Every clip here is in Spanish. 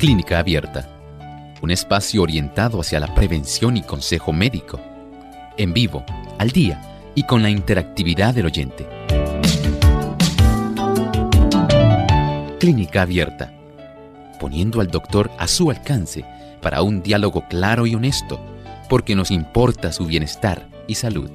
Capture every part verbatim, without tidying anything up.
Clínica Abierta, un espacio orientado hacia la prevención y consejo médico, en vivo, al día y con la interactividad del oyente. Clínica Abierta, poniendo al doctor a su alcance para un diálogo claro y honesto, porque nos importa su bienestar y salud.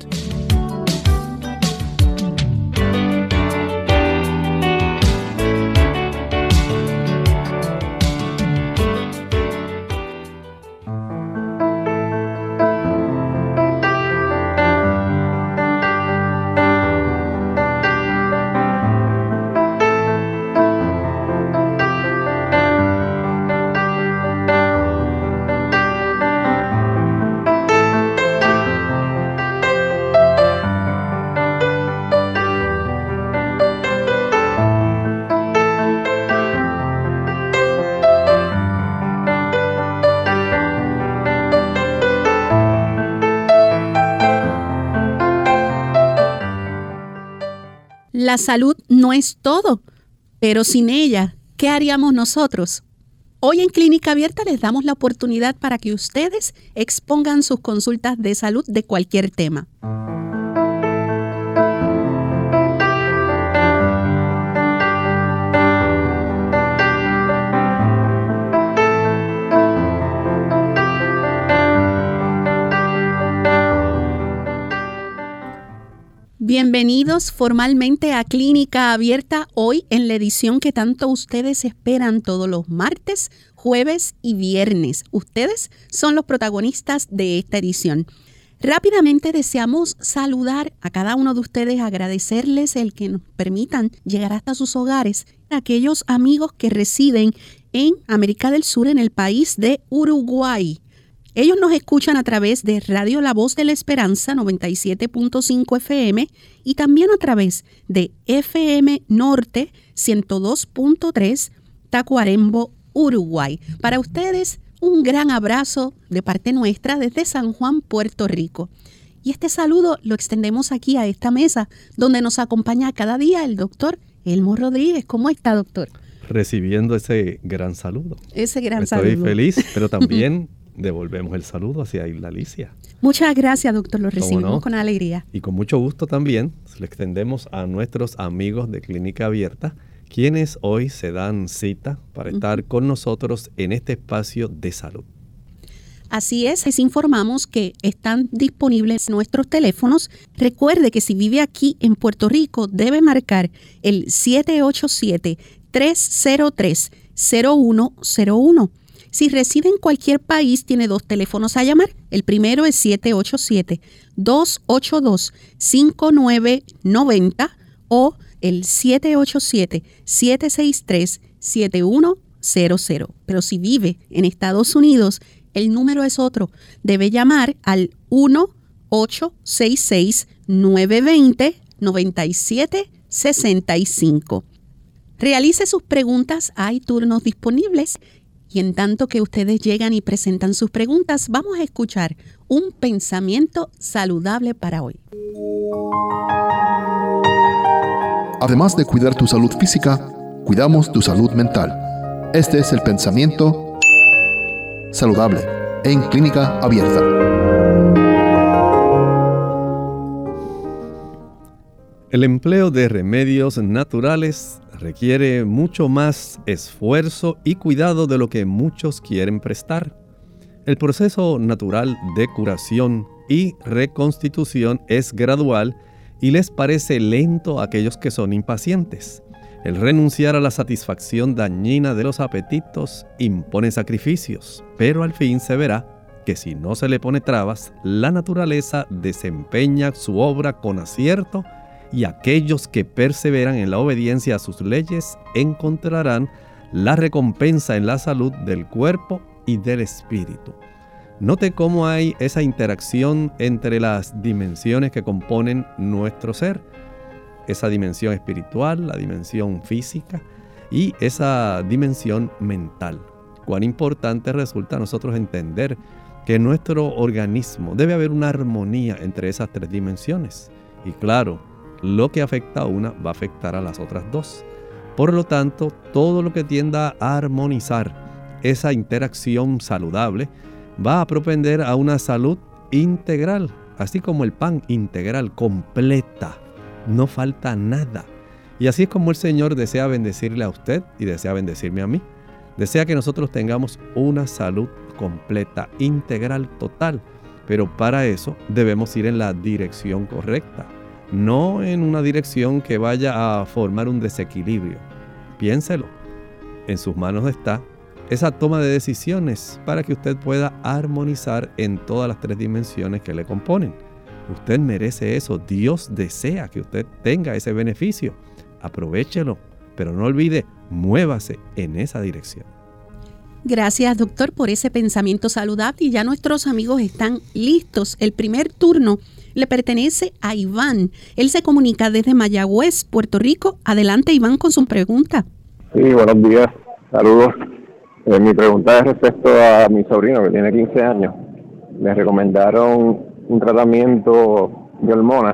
La salud no es todo, pero sin ella, ¿qué haríamos nosotros? Hoy en Clínica Abierta les damos la oportunidad para que ustedes expongan sus consultas de salud de cualquier tema. Bienvenidos formalmente a Clínica Abierta, hoy en la edición que tanto ustedes esperan todos los martes, jueves y viernes. Ustedes son los protagonistas de esta edición. Rápidamente deseamos saludar a cada uno de ustedes, agradecerles el que nos permitan llegar hasta sus hogares, a aquellos amigos que residen en América del Sur, en el país de Uruguay. Ellos nos escuchan a través de Radio La Voz de la Esperanza noventa y siete punto cinco F M y también a través de F M Norte ciento dos punto tres Tacuarembó, Uruguay. Para ustedes, un gran abrazo de parte nuestra desde San Juan, Puerto Rico. Y este saludo lo extendemos aquí a esta mesa, donde nos acompaña cada día el doctor Elmo Rodríguez. ¿Cómo está, doctor? Recibiendo ese gran saludo. Ese gran Estoy saludo. Estoy feliz, pero también devolvemos el saludo hacia Isla Alicia. Muchas gracias, doctor. Lo recibimos no? con alegría. Y con mucho gusto también le extendemos a nuestros amigos de Clínica Abierta, quienes hoy se dan cita para uh-huh. estar con nosotros en este espacio de salud. Así es, les informamos que están disponibles nuestros teléfonos. Recuerde que si vive aquí en Puerto Rico, debe marcar el siete ocho siete, tres cero tres, cero uno cero uno. Si reside en cualquier país, tiene dos teléfonos a llamar. El primero es siete ocho siete, dos ocho dos, cinco nueve nueve cero o el siete ocho siete, siete seis tres, siete uno cero cero. Pero si vive en Estados Unidos, el número es otro. Debe llamar al uno ocho seis seis, nueve dos cero, nueve siete seis cinco. Realice sus preguntas, hay turnos disponibles. Y en tanto que ustedes llegan y presentan sus preguntas, vamos a escuchar un pensamiento saludable para hoy. Además de cuidar tu salud física, cuidamos tu salud mental. Este es el pensamiento saludable en Clínica Abierta. El empleo de remedios naturales requiere mucho más esfuerzo y cuidado de lo que muchos quieren prestar. El proceso natural de curación y reconstitución es gradual y les parece lento a aquellos que son impacientes. El renunciar a la satisfacción dañina de los apetitos impone sacrificios, pero al fin se verá que si no se le pone trabas, la naturaleza desempeña su obra con acierto y aquellos que perseveran en la obediencia a sus leyes encontrarán la recompensa en la salud del cuerpo y del espíritu. Note cómo hay esa interacción entre las dimensiones que componen nuestro ser, esa dimensión espiritual, la dimensión física y esa dimensión mental. Cuán importante resulta a nosotros entender que en nuestro organismo debe haber una armonía entre esas tres dimensiones. Y claro, lo que afecta a una va a afectar a las otras dos. Por lo tanto, todo lo que tienda a armonizar esa interacción saludable va a propender a una salud integral, así como el pan integral, completa, no falta nada. Y así es como el Señor desea bendecirle a usted y desea bendecirme a mí. Desea que nosotros tengamos una salud completa, integral, total. Pero para eso debemos ir en la dirección correcta, no en una dirección que vaya a formar un desequilibrio. Piénselo, en sus manos está esa toma de decisiones para que usted pueda armonizar en todas las tres dimensiones que le componen. Usted merece eso, Dios desea que usted tenga ese beneficio. Aprovéchelo, pero no olvide, muévase en esa dirección. Gracias, doctor, por ese pensamiento saludable. Y ya nuestros amigos están listos. El primer turno le pertenece a Iván. Él se comunica desde Mayagüez, Puerto Rico. Adelante, Iván, con su pregunta. Sí, buenos días. Saludos. Eh, mi pregunta es respecto a mi sobrino, que tiene quince años. Le recomendaron un tratamiento de hormonas.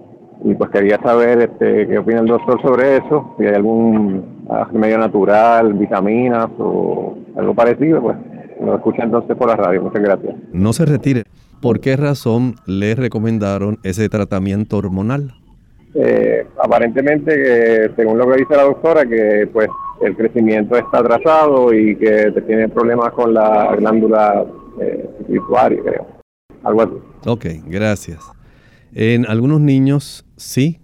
Y pues quería saber este, qué opina el doctor sobre eso, si hay algún remedio natural, vitaminas o algo parecido, pues lo escucha entonces por la radio. Muchas gracias. No se retire. ¿Por qué razón le recomendaron ese tratamiento hormonal? Eh, aparentemente, que, según lo que dice la doctora, que pues el crecimiento está atrasado y que tiene problemas con la glándula eh, pituitaria, creo. Algo así. Ok, gracias. En algunos niños sí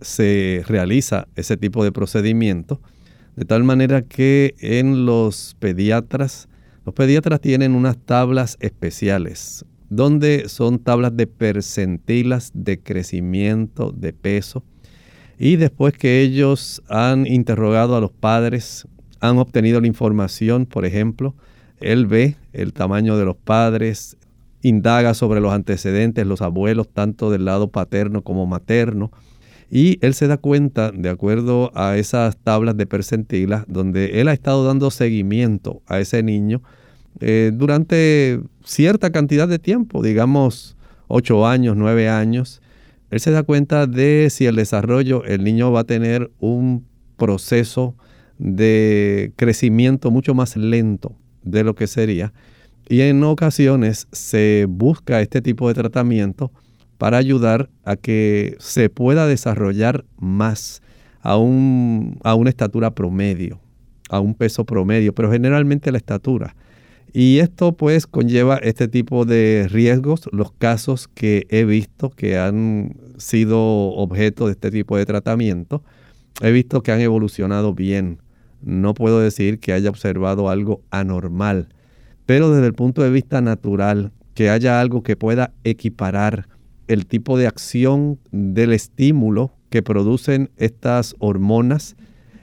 se realiza ese tipo de procedimiento, de tal manera que en los pediatras, los pediatras tienen unas tablas especiales, donde son tablas de percentilas de crecimiento, de peso, y después que ellos han interrogado a los padres, han obtenido la información, por ejemplo, él ve el tamaño de los padres, indaga sobre los antecedentes, los abuelos, tanto del lado paterno como materno, y él se da cuenta, de acuerdo a esas tablas de percentilas, donde él ha estado dando seguimiento a ese niño eh, durante cierta cantidad de tiempo, digamos ocho años, nueve años. Él se da cuenta de si el desarrollo, el niño va a tener un proceso de crecimiento mucho más lento de lo que sería. Y en ocasiones se busca este tipo de tratamiento para ayudar a que se pueda desarrollar más a, un, a una estatura promedio, a un peso promedio, pero generalmente la estatura. Y esto pues conlleva este tipo de riesgos. Los casos que he visto que han sido objeto de este tipo de tratamiento, he visto que han evolucionado bien. No puedo decir que haya observado algo anormal, pero desde el punto de vista natural, que haya algo que pueda equiparar el tipo de acción del estímulo que producen estas hormonas,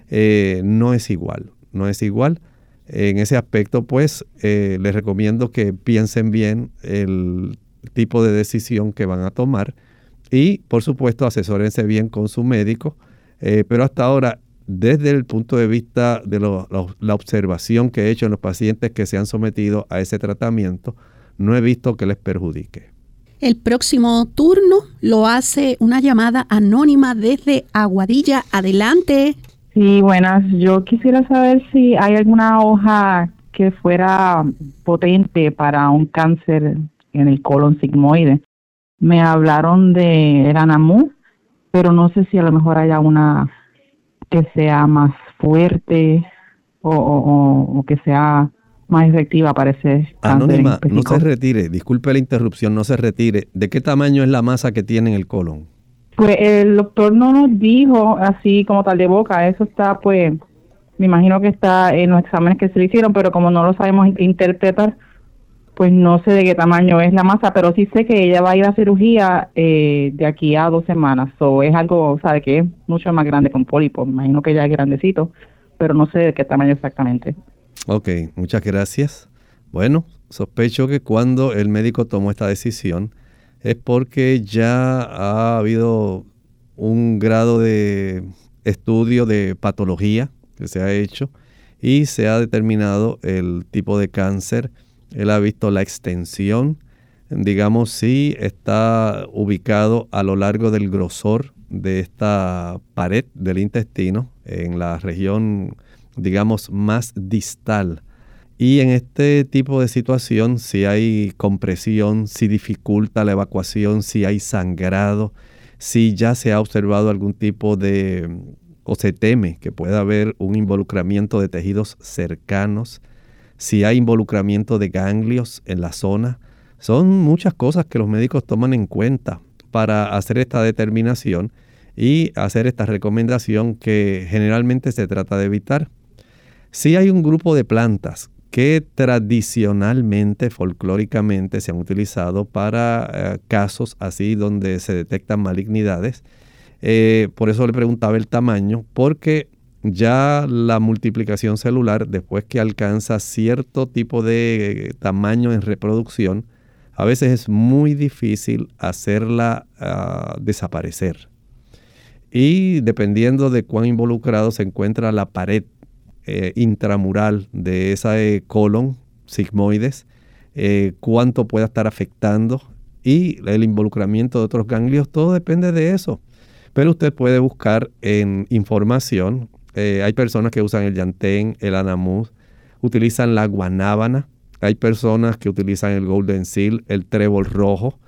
eh, no es igual, no es igual. En ese aspecto, pues, eh, les recomiendo que piensen bien el tipo de decisión que van a tomar y, por supuesto, asesórense bien con su médico, eh, pero hasta ahora, desde el punto de vista de lo, lo, la observación que he hecho en los pacientes que se han sometido a ese tratamiento, no he visto que les perjudique. El próximo turno lo hace una llamada anónima desde Aguadilla. Adelante. Sí, buenas. Yo quisiera saber si hay alguna hoja que fuera potente para un cáncer en el colon sigmoide. Me hablaron de Eranamu, pero no sé si a lo mejor haya una que sea más fuerte o, o, o que sea más efectiva para ese cáncer. Anónima, no se retire, disculpe la interrupción, no se retire. ¿De qué tamaño es la masa que tiene en el colon? Pues el doctor no nos dijo así como tal de boca, eso está pues, me imagino que está en los exámenes que se le hicieron, pero como no lo sabemos interpretar, pues no sé de qué tamaño es la masa, pero sí sé que ella va a ir a cirugía eh, de aquí a dos semanas, o es algo, sabe que es mucho más grande que un pólipo, me imagino que ya es grandecito, pero no sé de qué tamaño exactamente. Ok, muchas gracias. Bueno, sospecho que cuando el médico tomó esta decisión es porque ya ha habido un grado de estudio de patología que se ha hecho y se ha determinado el tipo de cáncer. Él ha visto la extensión, digamos, si está ubicado a lo largo del grosor de esta pared del intestino, en la región, digamos, más distal. Y en este tipo de situación, si hay compresión, si dificulta la evacuación, si hay sangrado, si ya se ha observado algún tipo de, o se teme que pueda haber un involucramiento de tejidos cercanos, si hay involucramiento de ganglios en la zona, son muchas cosas que los médicos toman en cuenta para hacer esta determinación y hacer esta recomendación que generalmente se trata de evitar. Si hay un grupo de plantas que tradicionalmente, folclóricamente, se han utilizado para eh, casos así donde se detectan malignidades. Eh, por eso le preguntaba el tamaño, porque ya la multiplicación celular, después que alcanza cierto tipo de tamaño en reproducción, a veces es muy difícil hacerla uh, desaparecer. Y dependiendo de cuán involucrado se encuentra la pared Eh, intramural de esa eh, colon sigmoides, eh, cuánto pueda estar afectando y el involucramiento de otros ganglios, todo depende de eso. Pero usted puede buscar en información, eh, hay personas que usan el llantén, el anamuz, utilizan la guanábana, hay personas que utilizan el golden seal, el trébol rojo.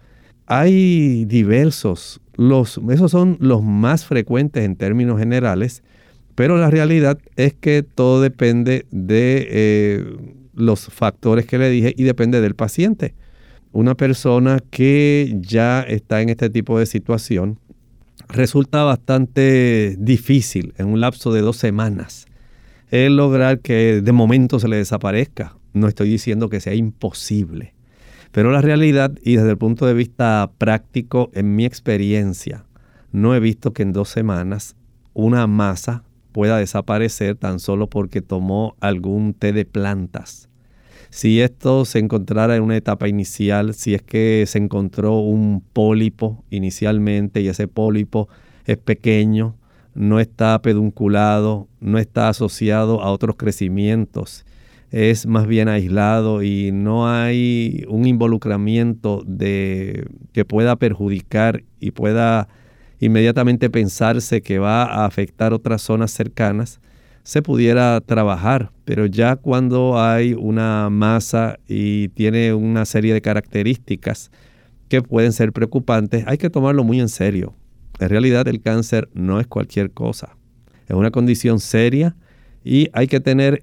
Hay diversos, los, esos son los más frecuentes en términos generales. Pero la realidad es que todo depende de eh, los factores que le dije y depende del paciente. Una persona que ya está en este tipo de situación, resulta bastante difícil en un lapso de dos semanas el lograr que de momento se le desaparezca. No estoy diciendo que sea imposible, pero la realidad y desde el punto de vista práctico, en mi experiencia, no he visto que en dos semanas una masa pueda desaparecer tan solo porque tomó algún té de plantas. Si esto se encontrara en una etapa inicial, si es que se encontró un pólipo inicialmente y ese pólipo es pequeño, no está pedunculado, no está asociado a otros crecimientos, es más bien aislado y no hay un involucramiento de, que pueda perjudicar y pueda inmediatamente pensarse que va a afectar otras zonas cercanas, se pudiera trabajar. Pero ya cuando hay una masa y tiene una serie de características que pueden ser preocupantes, hay que tomarlo muy en serio. En realidad el cáncer no es cualquier cosa. Es una condición seria y hay que tener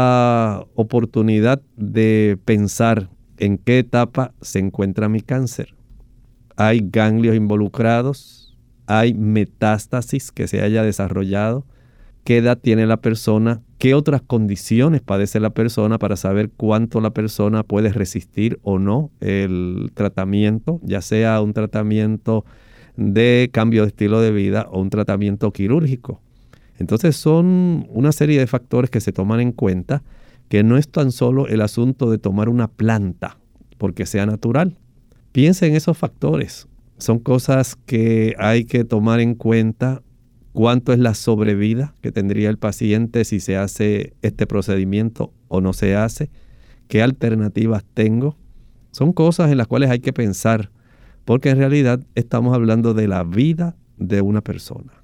esa oportunidad de pensar en qué etapa se encuentra mi cáncer. Hay ganglios involucrados, hay metástasis que se haya desarrollado, qué edad tiene la persona, qué otras condiciones padece la persona para saber cuánto la persona puede resistir o no el tratamiento, ya sea un tratamiento de cambio de estilo de vida o un tratamiento quirúrgico. Entonces son una serie de factores que se toman en cuenta, que no es tan solo el asunto de tomar una planta porque sea natural. Piensa en esos factores. Son cosas que hay que tomar en cuenta. Cuánto es la sobrevida que tendría el paciente si se hace este procedimiento o no se hace. ¿Qué alternativas tengo? Son cosas en las cuales hay que pensar, porque en realidad estamos hablando de la vida de una persona.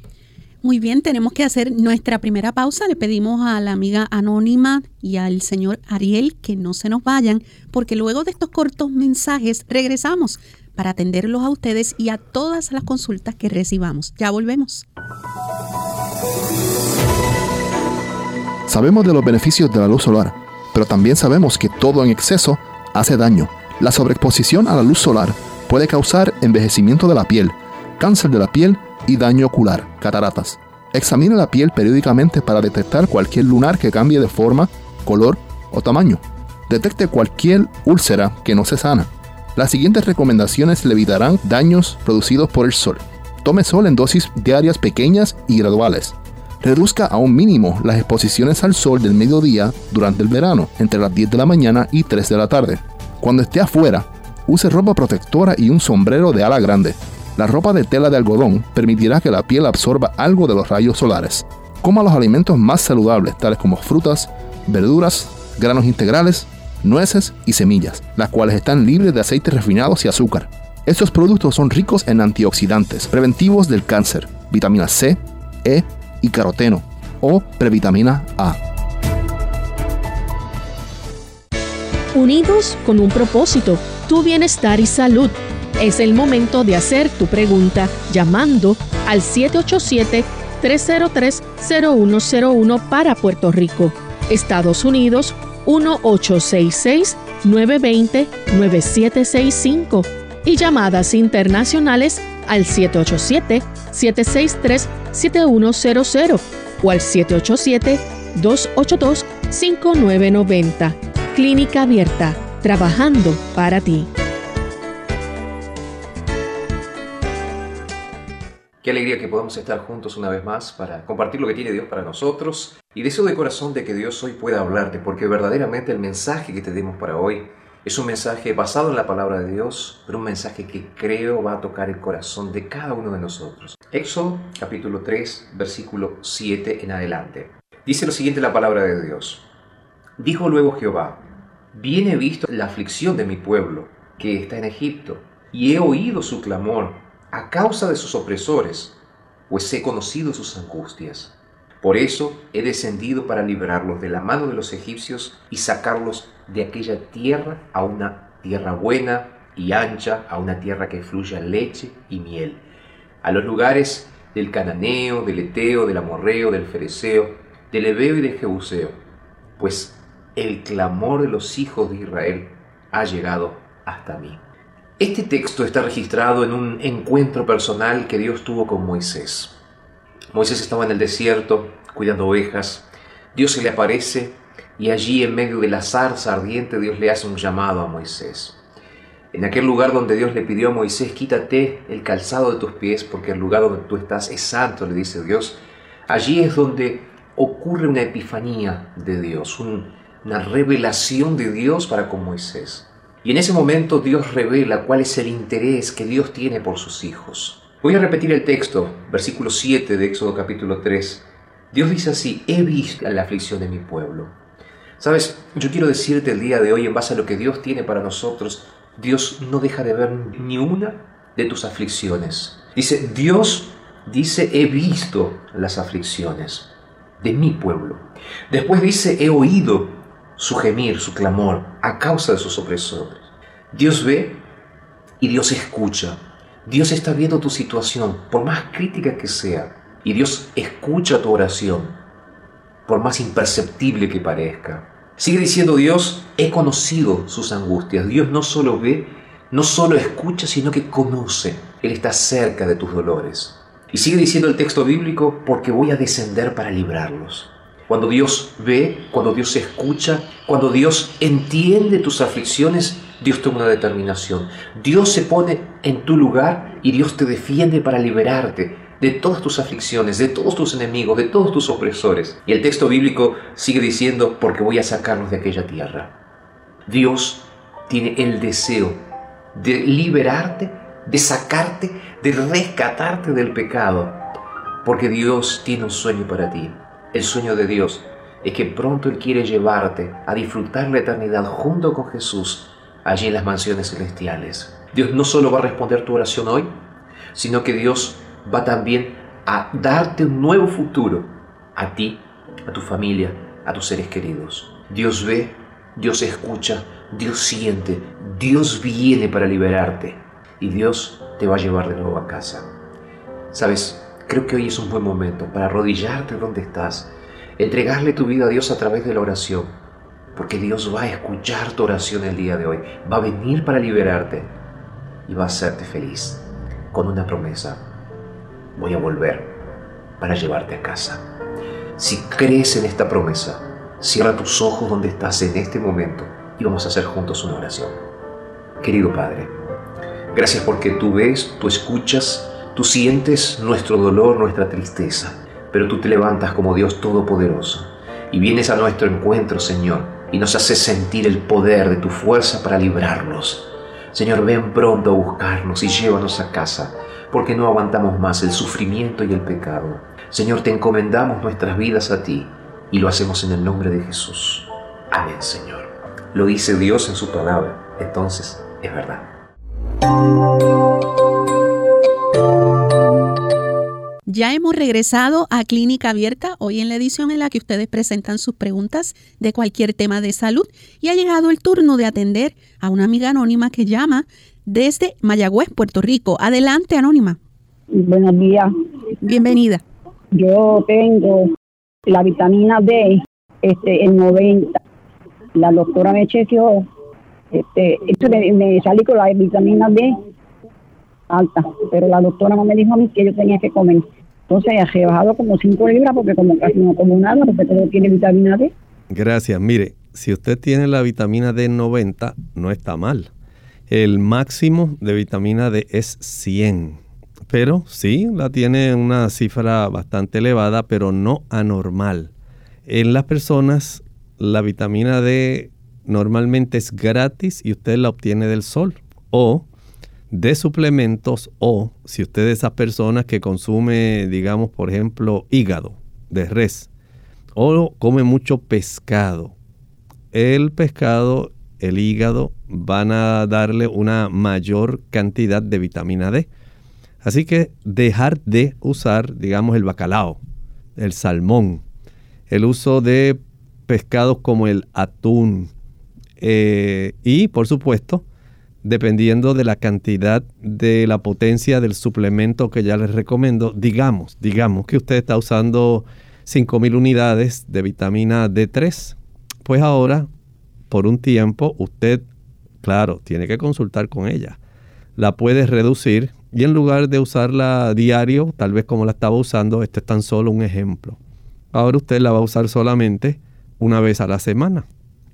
Muy bien, tenemos que hacer nuestra primera pausa. Le pedimos a la amiga anónima y al señor Ariel que no se nos vayan, porque luego de estos cortos mensajes regresamos para atenderlos a ustedes y a todas las consultas que recibamos. Ya volvemos. Sabemos de los beneficios de la luz solar, pero también sabemos que todo en exceso hace daño. La sobreexposición a la luz solar puede causar envejecimiento de la piel, cáncer de la piel y daño ocular, cataratas. Examine la piel periódicamente para detectar cualquier lunar que cambie de forma, color o tamaño. Detecte cualquier úlcera que no se sana. Las siguientes recomendaciones le evitarán daños producidos por el sol. Tome sol en dosis diarias pequeñas y graduales. Reduzca a un mínimo las exposiciones al sol del mediodía durante el verano, entre las diez de la mañana y tres de la tarde. Cuando esté afuera, use ropa protectora y un sombrero de ala grande. La ropa de tela de algodón permitirá que la piel absorba algo de los rayos solares. Coma los alimentos más saludables, tales como frutas, verduras, granos integrales, nueces y semillas, las cuales están libres de aceites refinados y azúcar. Estos productos son ricos en antioxidantes, preventivos del cáncer, vitamina C, E y caroteno o previtamina A. unidos con un propósito, tu bienestar y salud. Es el momento de hacer tu pregunta llamando al siete ocho siete, tres cero tres, cero uno cero uno para Puerto Rico. Estados Unidos, uno ocho seis seis, nueve dos cero, nueve siete seis cinco. Y llamadas internacionales al siete ocho siete, siete seis tres, siete uno cero cero o al siete ocho siete, dos ocho dos, cinco nueve nueve cero. Clínica Abierta, trabajando para ti. Qué alegría que podamos estar juntos una vez más para compartir lo que tiene Dios para nosotros. Y deseo de corazón de que Dios hoy pueda hablarte, porque verdaderamente el mensaje que tenemos para hoy es un mensaje basado en la palabra de Dios, pero un mensaje que creo va a tocar el corazón de cada uno de nosotros. Éxodo capítulo tres, versículo siete en adelante. Dice lo siguiente la palabra de Dios. Dijo luego Jehová: bien he visto la aflicción de mi pueblo, que está en Egipto, y he oído su clamor a causa de sus opresores, pues he conocido sus angustias. Por eso he descendido para librarlos de la mano de los egipcios y sacarlos de aquella tierra a una tierra buena y ancha, a una tierra que fluya leche y miel, a los lugares del cananeo, del eteo, del amorreo, del fereceo, del heveo y del jebuseo, pues el clamor de los hijos de Israel ha llegado hasta mí. Este texto está registrado en un encuentro personal que Dios tuvo con Moisés. Moisés estaba en el desierto cuidando ovejas. Dios se le aparece y allí en medio de la zarza ardiente Dios le hace un llamado a Moisés. En aquel lugar donde Dios le pidió a Moisés: quítate el calzado de tus pies porque el lugar donde tú estás es santo, le dice Dios. Allí es donde ocurre una epifanía de Dios, un, una revelación de Dios para con Moisés. Y en ese momento Dios revela cuál es el interés que Dios tiene por sus hijos. Voy a repetir el texto, versículo siete de Éxodo capítulo tres. Dios dice así: he visto la aflicción de mi pueblo. Sabes, yo quiero decirte el día de hoy, en base a lo que Dios tiene para nosotros, Dios no deja de ver ni una de tus aflicciones. Dice, Dios dice, he visto las aflicciones de mi pueblo. Después dice, he oído su gemir, su clamor, a causa de sus opresores. Dios ve y Dios escucha. Dios está viendo tu situación, por más crítica que sea, y Dios escucha tu oración, por más imperceptible que parezca. Sigue diciendo Dios, he conocido sus angustias. Dios no solo ve, no solo escucha, sino que conoce. Él está cerca de tus dolores. Y sigue diciendo el texto bíblico, porque voy a descender para librarlos. Cuando Dios ve, cuando Dios escucha, cuando Dios entiende tus aflicciones, Dios toma una determinación. Dios se pone en tu lugar y Dios te defiende para liberarte de todas tus aflicciones, de todos tus enemigos, de todos tus opresores. Y el texto bíblico sigue diciendo, porque voy a sacarlos de aquella tierra. Dios tiene el deseo de liberarte, de sacarte, de rescatarte del pecado, porque Dios tiene un sueño para ti. El sueño de Dios es que pronto Él quiere llevarte a disfrutar la eternidad junto con Jesús, allí en las mansiones celestiales. Dios no solo va a responder tu oración hoy, sino que Dios va también a darte un nuevo futuro a ti, a tu familia, a tus seres queridos. Dios ve, Dios escucha, Dios siente, Dios viene para liberarte y Dios te va a llevar de nuevo a casa. ¿Sabes? Creo que hoy es un buen momento para arrodillarte donde estás, entregarle tu vida a Dios a través de la oración, porque Dios va a escuchar tu oración el día de hoy, va a venir para liberarte y va a hacerte feliz con una promesa: voy a volver para llevarte a casa. Si crees en esta promesa, cierra tus ojos donde estás en este momento y vamos a hacer juntos una oración. Querido Padre, gracias porque tú ves, tú escuchas, tú sientes nuestro dolor, nuestra tristeza, pero tú te levantas como Dios Todopoderoso y vienes a nuestro encuentro, Señor, y nos haces sentir el poder de tu fuerza para librarnos. Señor, ven pronto a buscarnos y llévanos a casa, porque no aguantamos más el sufrimiento y el pecado. Señor, te encomendamos nuestras vidas a ti y lo hacemos en el nombre de Jesús. Amén, Señor. Lo dice Dios en su palabra, entonces es verdad. Ya hemos regresado a Clínica Abierta, hoy en la edición en la que ustedes presentan sus preguntas de cualquier tema de salud, y ha llegado el turno de atender a una amiga anónima que llama desde Mayagüez, Puerto Rico. Adelante, anónima. Buenos días. Bienvenida. Yo tengo la vitamina D este, en noventa. La doctora me chequeó, este, esto me, me salí con la vitamina D alta, pero la doctora no me dijo a mí que yo tenía que comer. Entonces he rebajado como cinco libras porque como casi no como nada, porque todo tiene vitamina D. Gracias. Mire, si usted tiene la vitamina D noventa, no está mal. El máximo de vitamina D es cien. Pero sí, la tiene una cifra bastante elevada, pero no anormal. En las personas, la vitamina D normalmente es gratis y usted la obtiene del sol o de suplementos, o si usted es de esas personas que consume, digamos, por ejemplo, hígado de res o come mucho pescado. El pescado, el hígado van a darle una mayor cantidad de vitamina D. Así que dejar de usar, digamos, el bacalao, el salmón, el uso de pescados como el atún eh, y, por supuesto, dependiendo de la cantidad de la potencia del suplemento que ya les recomiendo, digamos, digamos que usted está usando cinco mil unidades de vitamina D tres, pues ahora, por un tiempo, usted, claro, tiene que consultar con ella. La puede reducir y en lugar de usarla diario, tal vez como la estaba usando, este es tan solo un ejemplo. Ahora usted la va a usar solamente una vez a la semana.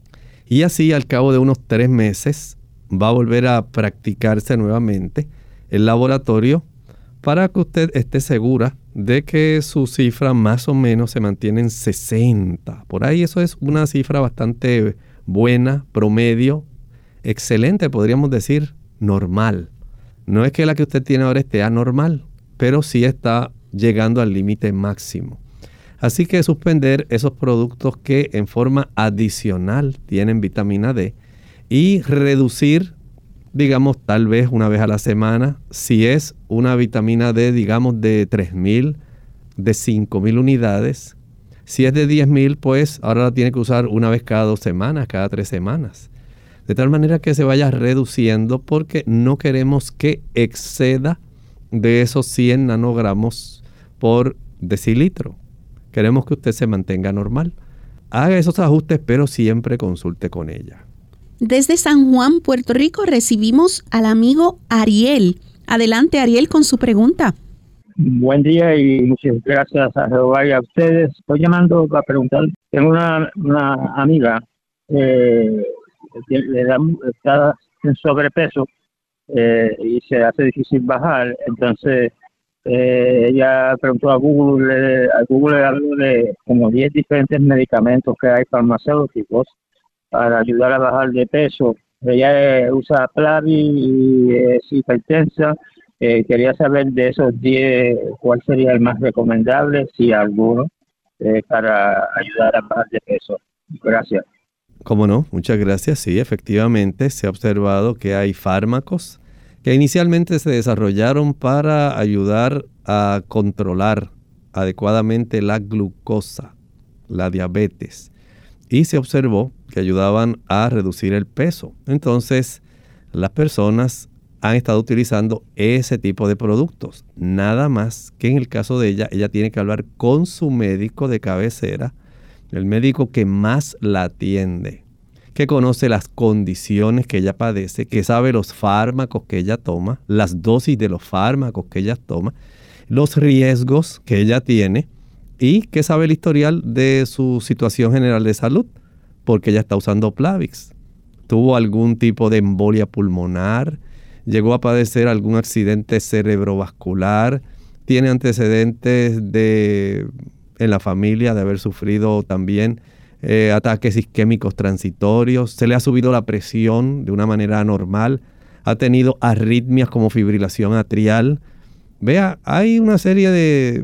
Y así al cabo de unos tres meses va a volver a practicarse nuevamente el laboratorio para que usted esté segura de que su cifra más o menos se mantiene en sesenta. Por ahí eso es una cifra bastante buena, promedio, excelente, podríamos decir, normal. No es que la que usted tiene ahora esté anormal, pero sí está llegando al límite máximo. Así que suspender esos productos que en forma adicional tienen vitamina D y reducir, digamos, tal vez una vez a la semana, si es una vitamina D, digamos, de tres mil, de cinco mil unidades. Si es de diez mil, pues ahora la tiene que usar una vez cada dos semanas, cada tres semanas. De tal manera que se vaya reduciendo porque no queremos que exceda de esos cien nanogramos por decilitro. Queremos que usted se mantenga normal. Haga esos ajustes, pero siempre consulte con ella. Desde San Juan, Puerto Rico, recibimos al amigo Ariel. Adelante, Ariel, con su pregunta. Buen día y muchas gracias a Jehová y a ustedes. Estoy llamando para preguntar. Tengo una, una amiga eh, que le da, está en sobrepeso eh, y se hace difícil bajar. Entonces, eh, ella preguntó a Google, a Google habló de como diez diferentes medicamentos que hay farmacéuticos para ayudar a bajar de peso. Ella eh, usa Plavix y es hipertensa. Eh, quería saber de esos diez, ¿cuál sería el más recomendable, si alguno, eh, para ayudar a bajar de peso? Gracias. ¿Cómo no? Muchas gracias. Sí, efectivamente se ha observado que hay fármacos que inicialmente se desarrollaron para ayudar a controlar adecuadamente la glucosa, la diabetes. Y se observó que ayudaban a reducir el peso. Entonces, las personas han estado utilizando ese tipo de productos. Nada más que en el caso de ella, ella tiene que hablar con su médico de cabecera, el médico que más la atiende, que conoce las condiciones que ella padece, que sabe los fármacos que ella toma, las dosis de los fármacos que ella toma, los riesgos que ella tiene y que sabe el historial de su situación general de salud, porque ella está usando Plavix. Tuvo algún tipo de embolia pulmonar, llegó a padecer algún accidente cerebrovascular, tiene antecedentes de, en la familia de haber sufrido también eh, ataques isquémicos transitorios, se le ha subido la presión de una manera anormal, ha tenido arritmias como fibrilación atrial. Vea, hay una serie de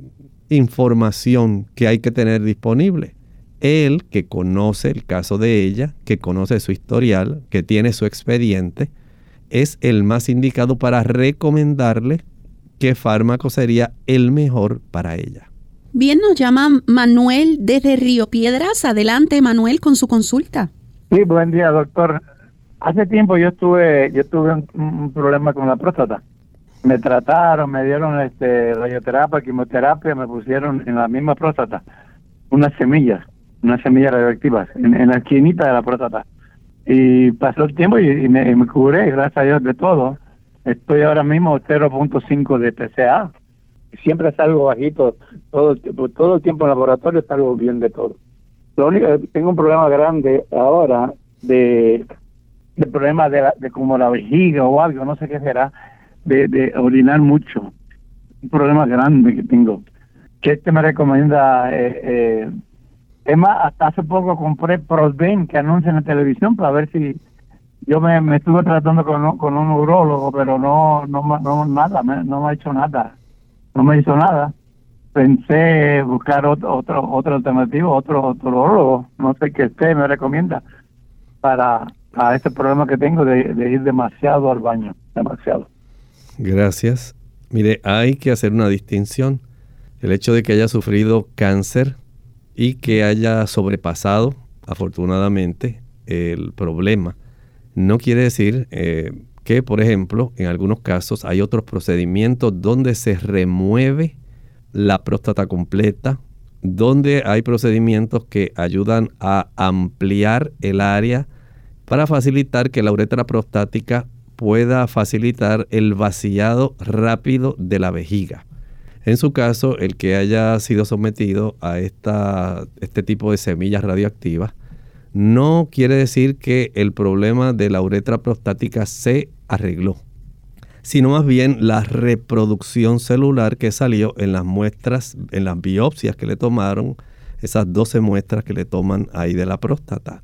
información que hay que tener disponible. Él, que conoce el caso de ella, que conoce su historial, que tiene su expediente, es el más indicado para recomendarle qué fármaco sería el mejor para ella. Bien, nos llama Manuel desde Río Piedras. Adelante, Manuel, con su consulta. Sí, buen día, doctor. Hace tiempo yo tuve yo tuve un, un problema con la próstata. Me trataron, me dieron este radioterapia, quimioterapia, me pusieron en la misma próstata unas semillas, unas semillas radioactivas en, en la esquinita de la próstata. Y pasó el tiempo y, y, me, y me curé, gracias a Dios, de todo. Estoy ahora mismo cero punto cinco de P C A. Siempre salgo bajito, todo el tiempo, todo el tiempo en el laboratorio salgo bien de todo. Lo único que tengo un problema grande ahora de, de problema de, la, de como la vejiga o algo, no sé qué será, de, de orinar mucho. Un problema grande que tengo. Que este me recomienda, eh, eh, es más, hasta hace poco compré Prosben que anuncia en la televisión para ver si yo me, me estuve tratando con, con un neurólogo, pero no, no, no, nada, me, no me ha hecho nada. No me hizo nada. Pensé buscar otro otro, otro alternativo, otro odorólogo, no sé qué usted me recomienda para, para este problema que tengo de, de ir demasiado al baño, demasiado. Gracias. Mire, hay que hacer una distinción. El hecho de que haya sufrido cáncer y que haya sobrepasado, afortunadamente, el problema, no quiere decir eh, que, por ejemplo, en algunos casos hay otros procedimientos donde se remueve la próstata completa, donde hay procedimientos que ayudan a ampliar el área para facilitar que la uretra prostática pueda facilitar el vaciado rápido de la vejiga. En su caso, el que haya sido sometido a esta, este tipo de semillas radioactivas no quiere decir que el problema de la uretra prostática se arregló, sino más bien la reproducción celular que salió en las muestras, en las biopsias que le tomaron, esas doce muestras que le toman ahí de la próstata.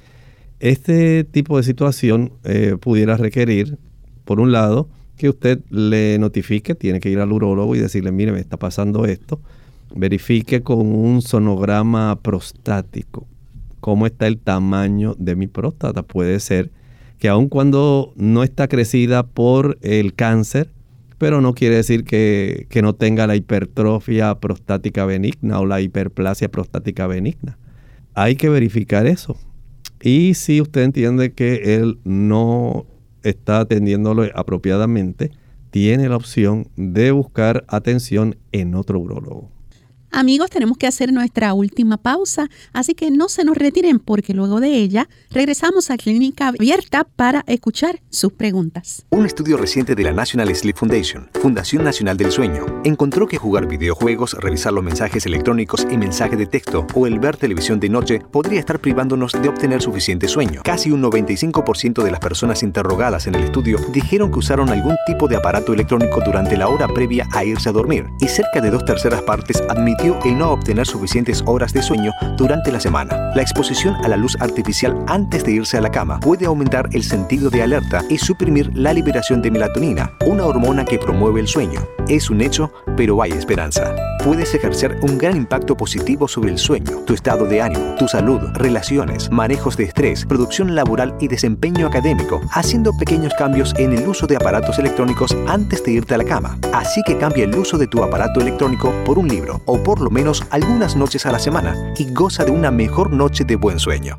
Este tipo de situación eh, pudiera requerir, por un lado, que usted le notifique, tiene que ir al urólogo y decirle, mire, me está pasando esto, verifique con un sonograma prostático cómo está el tamaño de mi próstata. Puede ser que aun cuando no está crecida por el cáncer, pero no quiere decir que, que no tenga la hipertrofia prostática benigna o la hiperplasia prostática benigna. Hay que verificar eso. Y si usted entiende que él no está atendiéndolo apropiadamente, tiene la opción de buscar atención en otro urólogo. Amigos, tenemos que hacer nuestra última pausa, así que no se nos retiren porque luego de ella regresamos a Clínica Abierta para escuchar sus preguntas. Un estudio reciente de la National Sleep Foundation, Fundación Nacional del Sueño, encontró que jugar videojuegos, revisar los mensajes electrónicos y mensajes de texto o el ver televisión de noche podría estar privándonos de obtener suficiente sueño. Casi un noventa y cinco por ciento de las personas interrogadas en el estudio dijeron que usaron algún tipo de aparato electrónico durante la hora previa a irse a dormir, y cerca de dos terceras partes admitieron el no obtener suficientes horas de sueño durante la semana. La exposición a la luz artificial antes de irse a la cama puede aumentar el sentido de alerta y suprimir la liberación de melatonina, una hormona que promueve el sueño. Es un hecho, pero hay esperanza. Puedes ejercer un gran impacto positivo sobre el sueño, tu estado de ánimo, tu salud, relaciones, manejos de estrés, producción laboral y desempeño académico, haciendo pequeños cambios en el uso de aparatos electrónicos antes de irte a la cama. Así que cambia el uso de tu aparato electrónico por un libro o por lo menos algunas noches a la semana y goza de una mejor noche de buen sueño.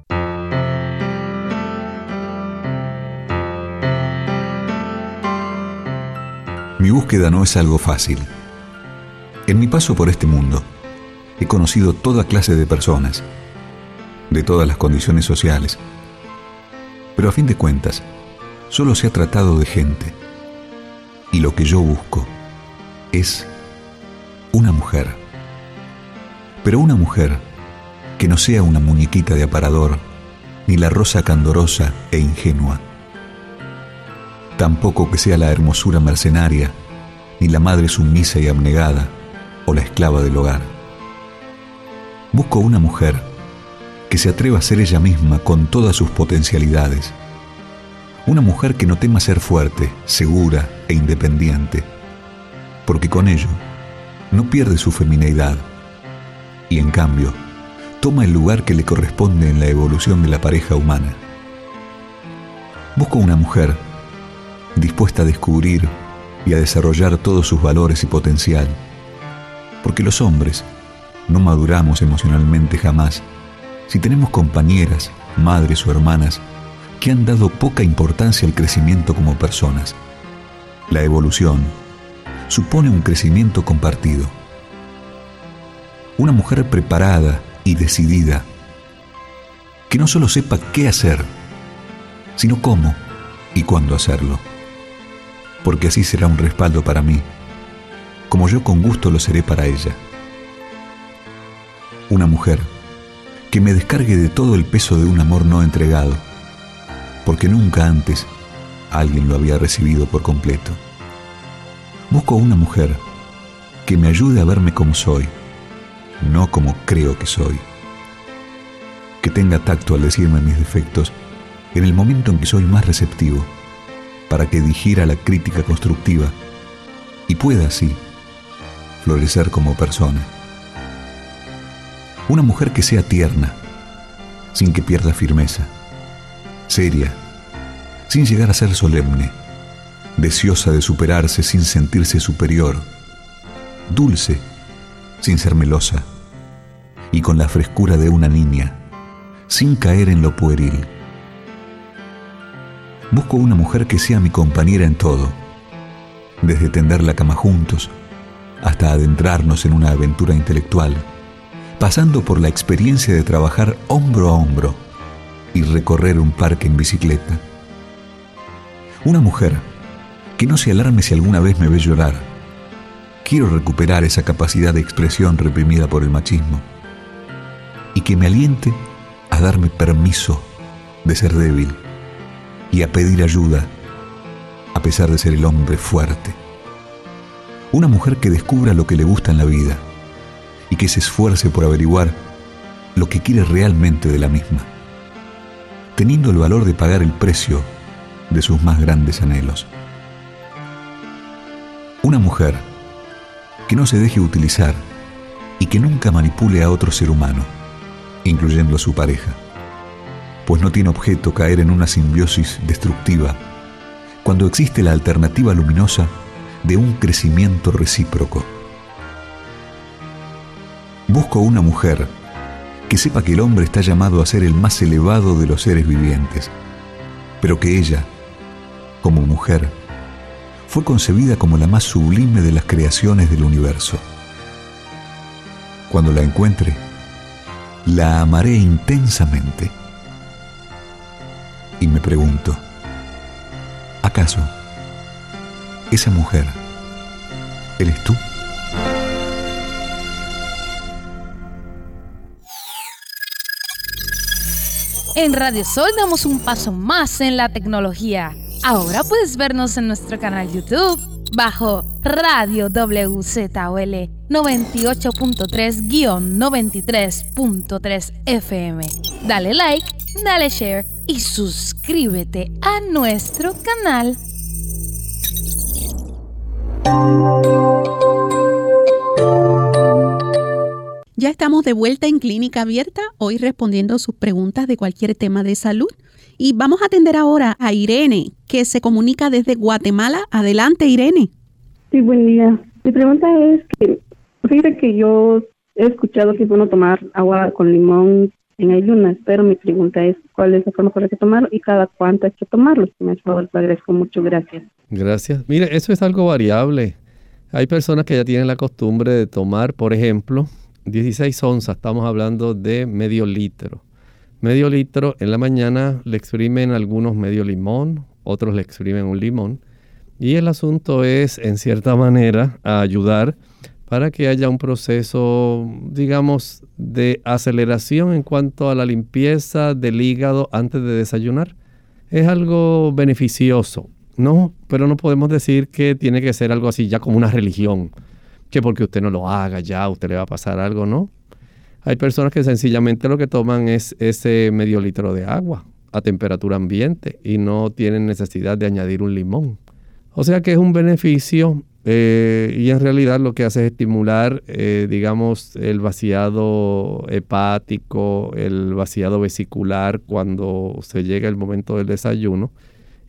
Mi búsqueda no es algo fácil. En mi paso por este mundo, he conocido toda clase de personas, de todas las condiciones sociales. Pero a fin de cuentas, solo se ha tratado de gente. Y lo que yo busco es una mujer. Pero una mujer que no sea una muñequita de aparador, ni la rosa candorosa e ingenua. Tampoco que sea la hermosura mercenaria, ni la madre sumisa y abnegada, o la esclava del hogar. Busco una mujer que se atreva a ser ella misma con todas sus potencialidades. Una mujer que no tema ser fuerte, segura e independiente, porque con ello no pierde su femineidad y, en cambio, toma el lugar que le corresponde en la evolución de la pareja humana. Busco una mujer dispuesta a descubrir y a desarrollar todos sus valores y potencial. Porque los hombres no maduramos emocionalmente jamás si tenemos compañeras, madres o hermanas que han dado poca importancia al crecimiento como personas. La evolución supone un crecimiento compartido. Una mujer preparada y decidida, que no solo sepa qué hacer, sino cómo y cuándo hacerlo. Porque así será un respaldo para mí, como yo con gusto lo seré para ella. Una mujer que me descargue de todo el peso de un amor no entregado, porque nunca antes alguien lo había recibido por completo. Busco una mujer que me ayude a verme como soy, no como creo que soy. Que tenga tacto al decirme mis defectos en el momento en que soy más receptivo, para que digiera la crítica constructiva y pueda así florecer como persona. Una mujer que sea tierna, sin que pierda firmeza, seria, sin llegar a ser solemne, deseosa de superarse sin sentirse superior, dulce, sin ser melosa, y con la frescura de una niña, sin caer en lo pueril. Busco una mujer que sea mi compañera en todo, desde tender la cama juntos hasta adentrarnos en una aventura intelectual, pasando por la experiencia de trabajar hombro a hombro y recorrer un parque en bicicleta. Una mujer que no se alarme si alguna vez me ve llorar. Quiero recuperar esa capacidad de expresión reprimida por el machismo y que me aliente a darme permiso de ser débil y a pedir ayuda a pesar de ser el hombre fuerte. Una mujer que descubra lo que le gusta en la vida y que se esfuerce por averiguar lo que quiere realmente de la misma, teniendo el valor de pagar el precio de sus más grandes anhelos. Una mujer que no se deje utilizar y que nunca manipule a otro ser humano, incluyendo a su pareja, pues no tiene objeto caer en una simbiosis destructiva cuando existe la alternativa luminosa de un crecimiento recíproco. Busco una mujer que sepa que el hombre está llamado a ser el más elevado de los seres vivientes, pero que ella, como mujer, fue concebida como la más sublime de las creaciones del universo. Cuando la encuentre, la amaré intensamente. Y me pregunto, ¿acaso esa mujer eres tú? En Radio Sol damos un paso más en la tecnología. Ahora puedes vernos en nuestro canal YouTube bajo Radio W Z O L noventa y ocho punto tres guión noventa y tres punto tres F M. Dale like, dale share y suscríbete a nuestro canal. Ya estamos de vuelta en Clínica Abierta, hoy respondiendo sus preguntas de cualquier tema de salud. Y vamos a atender ahora a Irene, que se comunica desde Guatemala. Adelante, Irene. Sí, buen día. Mi pregunta es que, fíjate que yo he escuchado que es bueno tomar agua con limón en ayunas, pero mi pregunta es cuál es la forma correcta de tomarlo y cada cuánto hay que tomarlo. Si me hace favor, te agradezco mucho. Gracias. Gracias. Mire, eso es algo variable. Hay personas que ya tienen la costumbre de tomar, por ejemplo, dieciséis onzas, estamos hablando de medio litro. Medio litro en la mañana le exprimen algunos medio limón, otros le exprimen un limón. Y el asunto es, en cierta manera, a ayudar para que haya un proceso, digamos, de aceleración en cuanto a la limpieza del hígado antes de desayunar. Es algo beneficioso, ¿no? Pero no podemos decir que tiene que ser algo así ya como una religión, que porque usted no lo haga ya a usted le va a pasar algo, ¿no? Hay personas que sencillamente lo que toman es ese medio litro de agua a temperatura ambiente y no tienen necesidad de añadir un limón. O sea que es un beneficio eh, y en realidad lo que hace es estimular, eh, digamos, el vaciado hepático, el vaciado vesicular cuando se llega el momento del desayuno.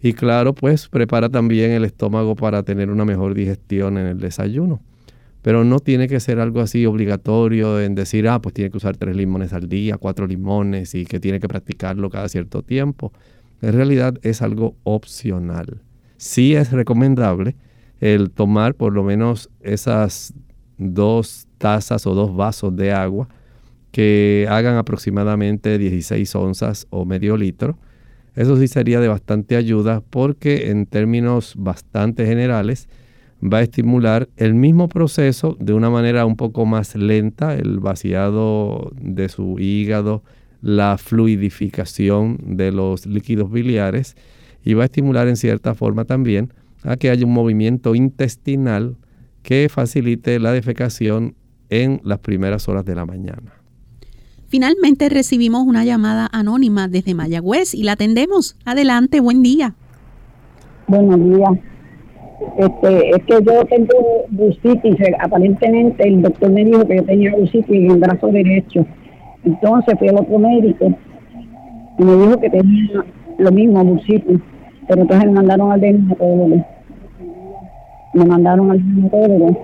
Y claro, pues prepara también el estómago para tener una mejor digestión en el desayuno. Pero no tiene que ser algo así obligatorio en decir, ah, pues tiene que usar tres limones al día, cuatro limones y que tiene que practicarlo cada cierto tiempo. En realidad es algo opcional. Sí es recomendable el tomar por lo menos esas dos tazas o dos vasos de agua que hagan aproximadamente dieciséis onzas o medio litro. Eso sí sería de bastante ayuda porque en términos bastante generales va a estimular el mismo proceso de una manera un poco más lenta, el vaciado de su hígado, la fluidificación de los líquidos biliares, y va a estimular en cierta forma también a que haya un movimiento intestinal que facilite la defecación en las primeras horas de la mañana. Finalmente recibimos una llamada anónima desde Mayagüez y la atendemos. Adelante, buen día. Buenos días. Este, es que yo tengo bursitis. Aparentemente el doctor me dijo que yo tenía bursitis en el brazo derecho. Entonces fui al otro médico y me dijo que tenía lo mismo, bursitis. Pero entonces me mandaron al dermatólogo. Me mandaron al dermatólogo.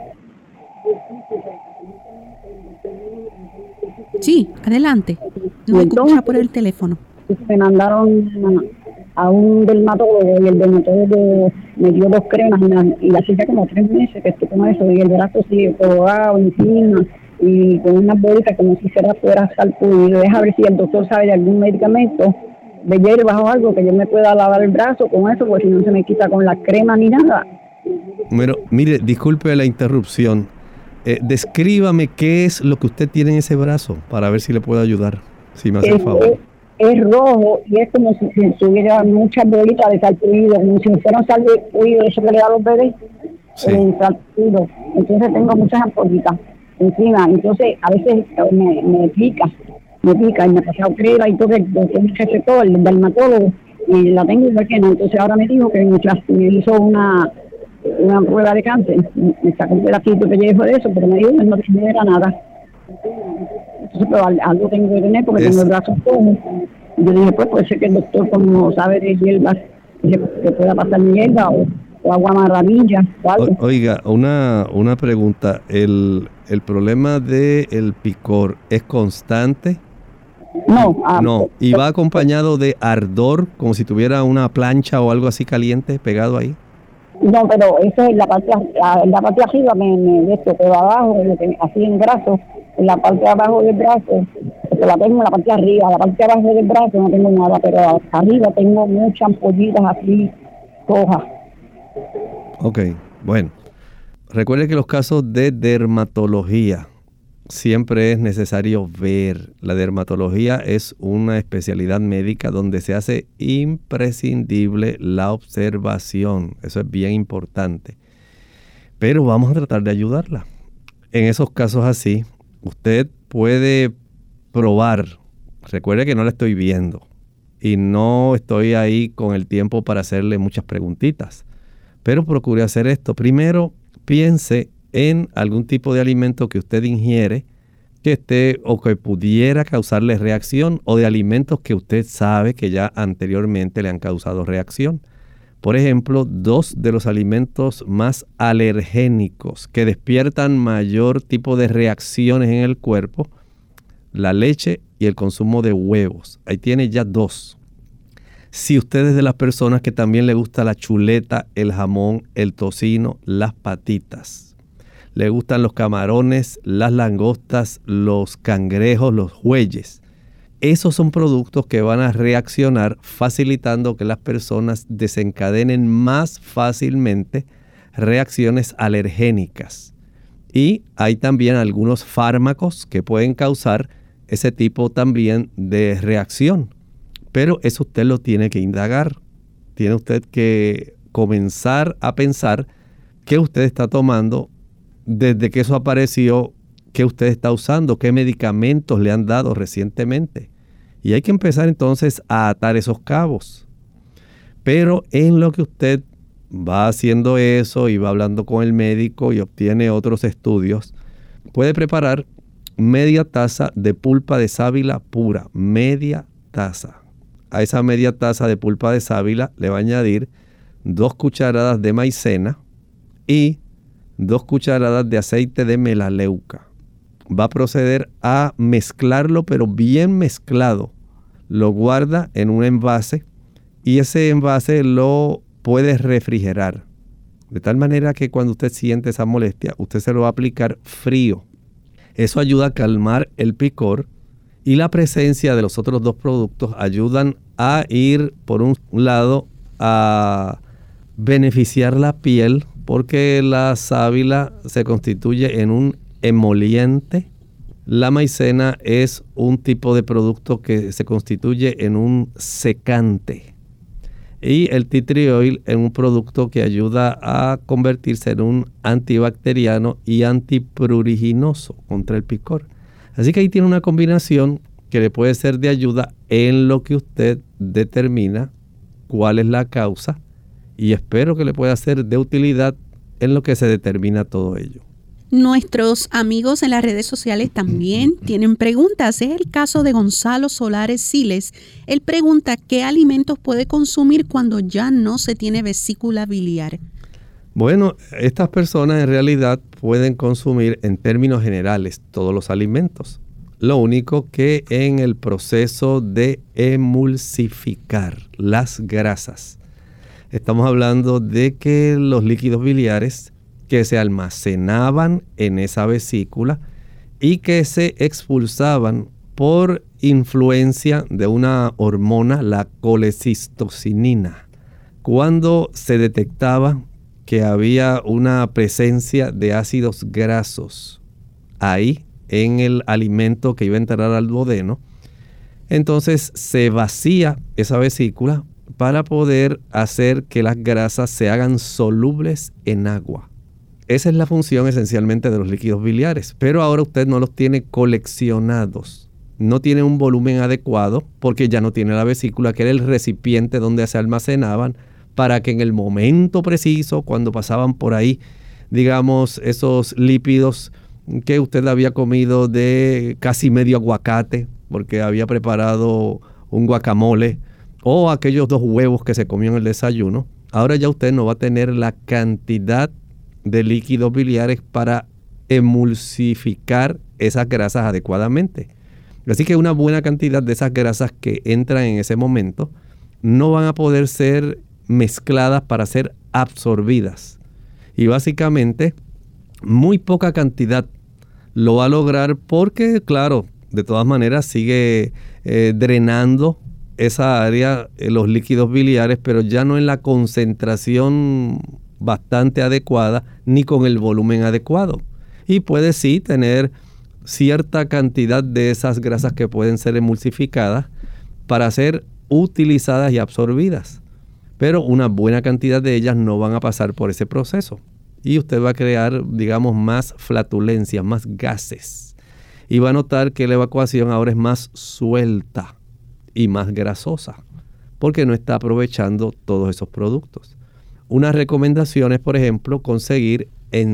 Sí, adelante. No me escucha por el teléfono. Me mandaron a un dermatólogo y el dermatólogo me dio dos cremas y, la, y así ya como tres meses que estoy con eso y el brazo sigue colorado encima y con unas bolitas como si fuera fuera salpudido. Deja ver si el doctor sabe de algún medicamento de hierbas o algo que yo me pueda lavar el brazo con eso, porque si no se me quita con la crema ni nada. Bueno, mire, disculpe la interrupción. Eh, descríbame qué es lo que usted tiene en ese brazo para ver si le puedo ayudar, si me hace el favor. Es, es rojo y es como si, si tuviera muchas bolitas de salpudido, como si fuera un salpudido, eso que le da a los bebés, sí. eh, salpudido. Entonces tengo muchas ampollitas encima, entonces a veces me, me pica, me pica y me ha pasado crema y todo, el doctor me recetó, el dermatólogo, y la tengo igual que no. Entonces ahora me dijo que me hizo una una prueba de cáncer, me sacó un pedacito que llevo de eso, pero me dijo que no tenía nada. Entonces, pero algo tengo que tener porque es... tengo el brazo cojo. Y yo dije, pues puede ser que el doctor, como sabe de hierbas, que pueda pasar hierba o, o agua maravilla o algo. O, oiga, una, una pregunta, ¿el, el problema del picor es constante? No. Ah, no, ¿y va acompañado de ardor, como si tuviera una plancha o algo así caliente pegado ahí? No, pero eso es la parte, la, la parte de arriba me, me de esto, pero abajo, así en brazo, en la parte de abajo del brazo, que la tengo en la parte de arriba, la parte de abajo del brazo no tengo nada, pero arriba tengo muchas ampollitas así, rojas. Ok, bueno. Recuerde que los casos de dermatología siempre es necesario ver. La dermatología es una especialidad médica donde se hace imprescindible la observación. Eso es bien importante. Pero vamos a tratar de ayudarla. En esos casos así, usted puede probar. Recuerde que no la estoy viendo y no estoy ahí con el tiempo para hacerle muchas preguntitas. Pero procure hacer esto. Primero, piense en algún tipo de alimento que usted ingiere que esté o que pudiera causarle reacción, o de alimentos que usted sabe que ya anteriormente le han causado reacción. Por ejemplo, dos de los alimentos más alergénicos que despiertan mayor tipo de reacciones en el cuerpo, la leche y el consumo de huevos. Ahí tiene ya dos. Si usted es de las personas que también le gusta la chuleta, el jamón, el tocino, las patitas, le gustan los camarones, las langostas, los cangrejos, los jueyes, esos son productos que van a reaccionar facilitando que las personas desencadenen más fácilmente reacciones alergénicas. Y hay también algunos fármacos que pueden causar ese tipo también de reacción. Pero eso usted lo tiene que indagar. Tiene usted que comenzar a pensar qué usted está tomando desde que eso apareció, qué usted está usando, qué medicamentos le han dado recientemente. Y hay que empezar entonces a atar esos cabos. Pero en lo que usted va haciendo eso y va hablando con el médico y obtiene otros estudios, puede preparar media taza de pulpa de sábila pura, media taza. a esa media taza de pulpa de sábila le va a añadir dos cucharadas de maicena y dos cucharadas de aceite de melaleuca. Va a proceder a mezclarlo, pero bien mezclado. Lo guarda en un envase y ese envase lo puede refrigerar. De tal manera que cuando usted siente esa molestia, usted se lo va a aplicar frío. Eso ayuda a calmar el picor y la presencia de los otros dos productos ayudan a ir, por un lado, a beneficiar la piel, porque la sábila se constituye en un emoliente. La maicena es un tipo de producto que se constituye en un secante. Y el tea tree oil es un producto que ayuda a convertirse en un antibacteriano y antipruriginoso contra el picor. Así que ahí tiene una combinación que le puede ser de ayuda en lo que usted determina cuál es la causa, y espero que le pueda ser de utilidad en lo que se determina todo ello. Nuestros amigos en las redes sociales también tienen preguntas. Es el caso de Gonzalo Solares Siles. Él pregunta qué alimentos puede consumir cuando ya no se tiene vesícula biliar. Bueno, estas personas en realidad pueden consumir en términos generales todos los alimentos. Lo único que en el proceso de emulsificar las grasas, estamos hablando de que los líquidos biliares que se almacenaban en esa vesícula y que se expulsaban por influencia de una hormona, la colecistocinina. Cuando se detectaba que había una presencia de ácidos grasos ahí en el alimento que iba a entrar al duodeno, entonces se vacía esa vesícula para poder hacer que las grasas se hagan solubles en agua. Esa es la función esencialmente de los líquidos biliares, pero ahora usted no los tiene coleccionados. No tiene un volumen adecuado porque ya no tiene la vesícula, que era el recipiente donde se almacenaban, para que en el momento preciso, cuando pasaban por ahí, digamos, esos lípidos que usted había comido de casi medio aguacate, porque había preparado un guacamole, o aquellos dos huevos que se comió en el desayuno, ahora ya usted no va a tener la cantidad de líquidos biliares para emulsificar esas grasas adecuadamente. Así que una buena cantidad de esas grasas que entran en ese momento no van a poder ser mezcladas para ser absorbidas. Y básicamente muy poca cantidad lo va a lograr porque, claro, de todas maneras sigue eh, drenando esa área, eh, los líquidos biliares, pero ya no en la concentración bastante adecuada ni con el volumen adecuado. Y puede sí tener cierta cantidad de esas grasas que pueden ser emulsificadas para ser utilizadas y absorbidas. Pero una buena cantidad de ellas no van a pasar por ese proceso. Y usted va a crear, digamos, más flatulencias, más gases. Y va a notar que la evacuación ahora es más suelta y más grasosa, porque no está aprovechando todos esos productos. Unas recomendaciones, por ejemplo, conseguir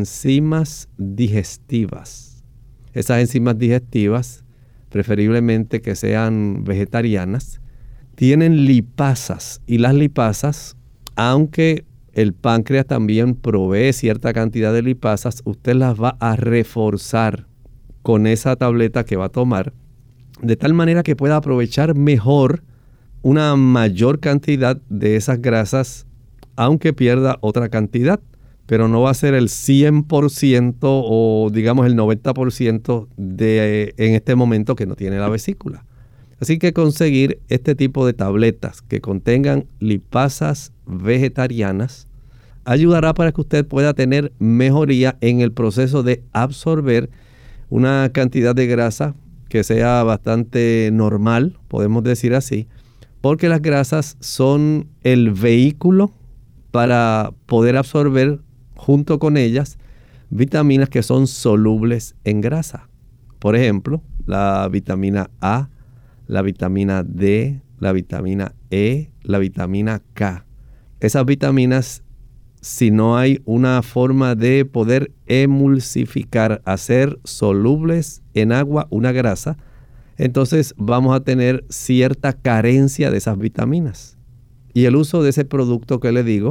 enzimas digestivas. Esas enzimas digestivas, preferiblemente que sean vegetarianas, tienen lipasas, y las lipasas, aunque el páncreas también provee cierta cantidad de lipasas, usted las va a reforzar con esa tableta que va a tomar, de tal manera que pueda aprovechar mejor una mayor cantidad de esas grasas, aunque pierda otra cantidad, pero no va a ser el cien por ciento o digamos el noventa por ciento de en este momento que no tiene la vesícula. Así que conseguir este tipo de tabletas que contengan lipasas vegetarianas ayudará para que usted pueda tener mejoría en el proceso de absorber una cantidad de grasa que sea bastante normal, podemos decir así, porque las grasas son el vehículo para poder absorber junto con ellas vitaminas que son solubles en grasa. Por ejemplo, la vitamina A, la vitamina D, la vitamina E, la vitamina K. Esas vitaminas, si no hay una forma de poder emulsificar, hacer solubles en agua una grasa, entonces vamos a tener cierta carencia de esas vitaminas. Y el uso de ese producto que le digo,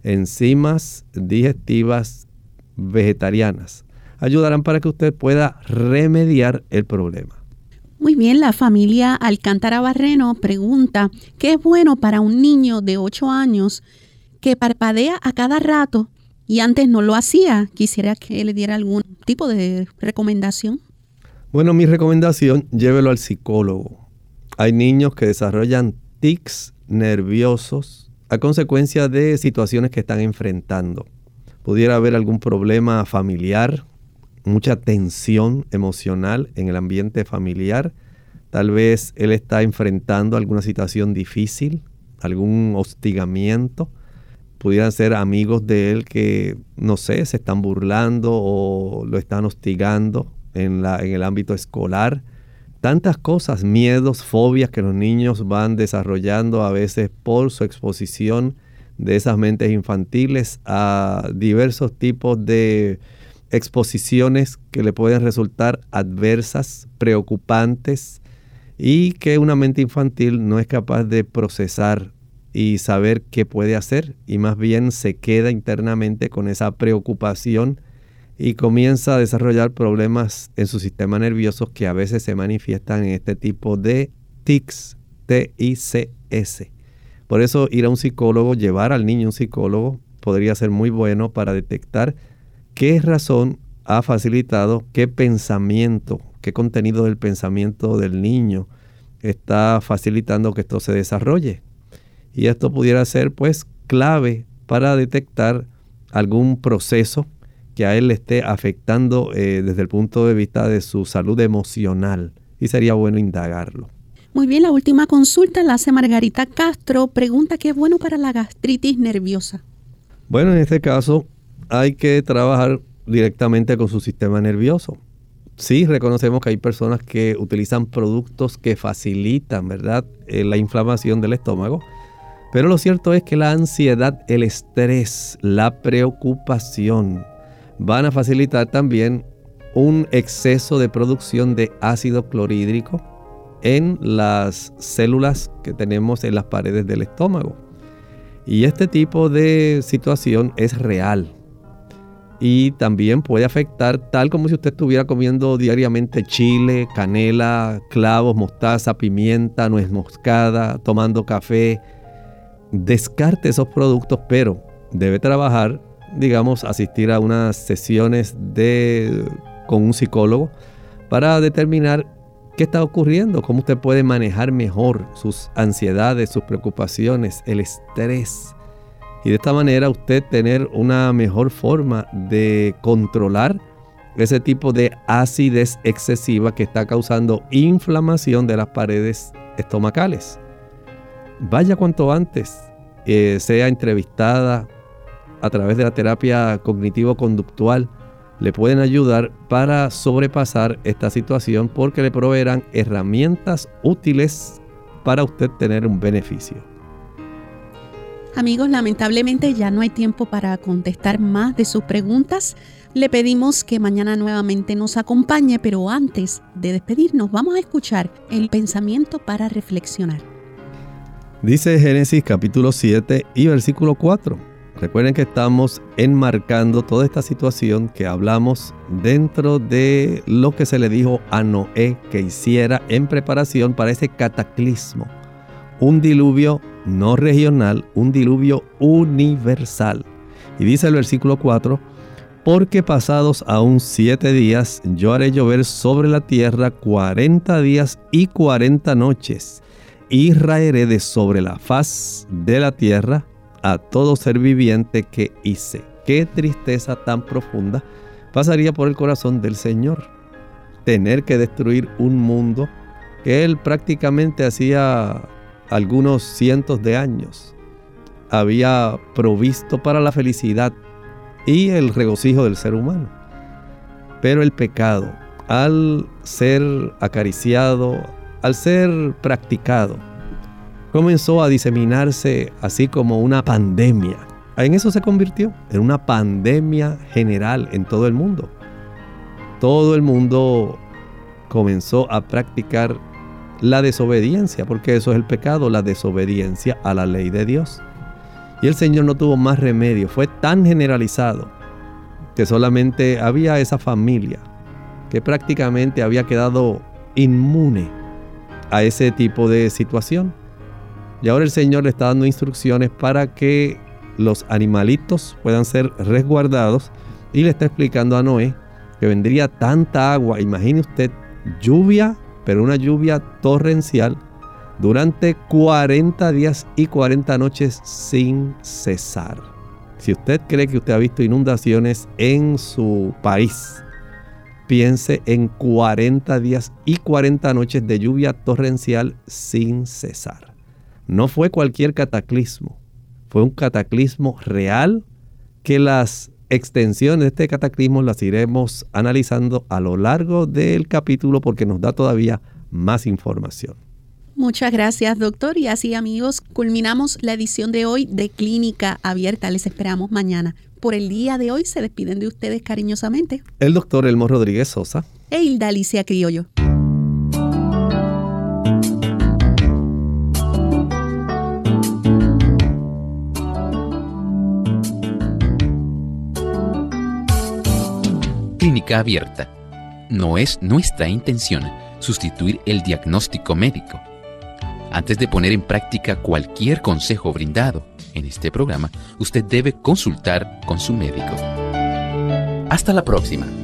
enzimas digestivas vegetarianas, ayudarán para que usted pueda remediar el problema. Muy bien, la familia Alcántara Barreno pregunta, ¿qué es bueno para un niño de ocho años que parpadea a cada rato y antes no lo hacía? Quisiera que le diera algún tipo de recomendación. Bueno, mi recomendación, llévelo al psicólogo. Hay niños que desarrollan tics nerviosos a consecuencia de situaciones que están enfrentando. Pudiera haber algún problema familiar, mucha tensión emocional en el ambiente familiar. Tal vez él está enfrentando alguna situación difícil, algún hostigamiento. Pudieran ser amigos de él que, no sé, se están burlando o lo están hostigando en, la, en el ámbito escolar. Tantas cosas, miedos, fobias que los niños van desarrollando a veces por su exposición de esas mentes infantiles a diversos tipos de exposiciones que le pueden resultar adversas, preocupantes, y que una mente infantil no es capaz de procesar y saber qué puede hacer, y más bien se queda internamente con esa preocupación y comienza a desarrollar problemas en su sistema nervioso que a veces se manifiestan en este tipo de tics, T I C S. Por eso ir a un psicólogo, llevar al niño a un psicólogo, podría ser muy bueno para detectar qué razón ha facilitado, qué pensamiento, qué contenido del pensamiento del niño está facilitando que esto se desarrolle. Y esto pudiera ser pues clave para detectar algún proceso que a él le esté afectando eh, desde el punto de vista de su salud emocional, y sería bueno indagarlo. Muy bien, la última consulta la hace Margarita Castro. Pregunta qué es bueno para la gastritis nerviosa. Bueno, en este caso hay que trabajar directamente con su sistema nervioso. Sí, reconocemos que hay personas que utilizan productos que facilitan, ¿verdad?, eh, la inflamación del estómago. Pero lo cierto es que la ansiedad, el estrés, la preocupación van a facilitar también un exceso de producción de ácido clorhídrico en las células que tenemos en las paredes del estómago. Y este tipo de situación es real. Y también puede afectar, tal como si usted estuviera comiendo diariamente chile, canela, clavos, mostaza, pimienta, nuez moscada, tomando café. Descarte esos productos, pero debe trabajar, digamos, asistir a unas sesiones de, con un psicólogo para determinar qué está ocurriendo, cómo usted puede manejar mejor sus ansiedades, sus preocupaciones, el estrés. Y de esta manera usted tener una mejor forma de controlar ese tipo de acidez excesiva que está causando inflamación de las paredes estomacales. Vaya cuanto antes, eh, sea entrevistada a través de la terapia cognitivo-conductual. Le pueden ayudar para sobrepasar esta situación porque le proveerán herramientas útiles para usted tener un beneficio. Amigos, lamentablemente ya no hay tiempo para contestar más de sus preguntas. Le pedimos que mañana nuevamente nos acompañe, pero antes de despedirnos vamos a escuchar el pensamiento para reflexionar. Dice Génesis capítulo siete y versículo cuatro. Recuerden que estamos enmarcando toda esta situación que hablamos dentro de lo que se le dijo a Noé que hiciera en preparación para ese cataclismo. Un diluvio no regional, un diluvio universal. Y dice el versículo cuatro, porque pasados aún siete días yo haré llover sobre la tierra cuarenta días y cuarenta noches, y raeré de sobre la faz de la tierra a todo ser viviente que hice. Qué tristeza tan profunda pasaría por el corazón del Señor. Tener que destruir un mundo que Él prácticamente hacía algunos cientos de años había provisto para la felicidad y el regocijo del ser humano. Pero el pecado, al ser acariciado, al ser practicado, comenzó a diseminarse así como una pandemia. En eso se convirtió, en una pandemia general en todo el mundo. Todo el mundo comenzó a practicar la desobediencia, porque eso es el pecado, la desobediencia a la ley de Dios. Y el Señor no tuvo más remedio, fue tan generalizado que solamente había esa familia que prácticamente había quedado inmune a ese tipo de situación. Y ahora el Señor le está dando instrucciones para que los animalitos puedan ser resguardados y le está explicando a Noé que vendría tanta agua, imagine usted, lluvia, pero una lluvia torrencial durante cuarenta días y cuarenta noches sin cesar. Si usted cree que usted ha visto inundaciones en su país, piense en cuarenta días y cuarenta noches de lluvia torrencial sin cesar. No fue cualquier cataclismo, fue un cataclismo real que las extensiones de este cataclismo las iremos analizando a lo largo del capítulo porque nos da todavía más información. Muchas gracias, doctor. Y así, amigos, culminamos la edición de hoy de Clínica Abierta. Les esperamos mañana. Por el día de hoy se despiden de ustedes cariñosamente el doctor Elmo Rodríguez Sosa e Hilda Alicia Criollo. Clínica Abierta. No es nuestra intención sustituir el diagnóstico médico. Antes de poner en práctica cualquier consejo brindado en este programa, usted debe consultar con su médico. Hasta la próxima.